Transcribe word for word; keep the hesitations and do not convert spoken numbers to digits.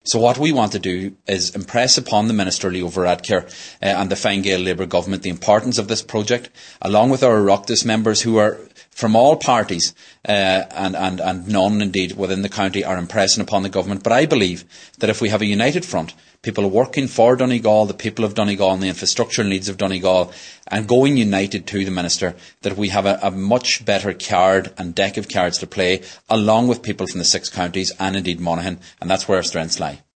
So what we want to do is impress upon the Minister Leo Varadkar uh, and the Fine Gael Labour Government the importance of this project, along with our Oireachtas members who are from all parties uh, and, and, and none indeed within the county are impressing upon the government. But I believe that if we have a united front, people working for Donegal, the people of Donegal and the infrastructural needs of Donegal, and going united to the Minister, that we have a, a much better card and deck of cards to play, along with people from the six counties and indeed Monaghan, and that's where our strengths lie.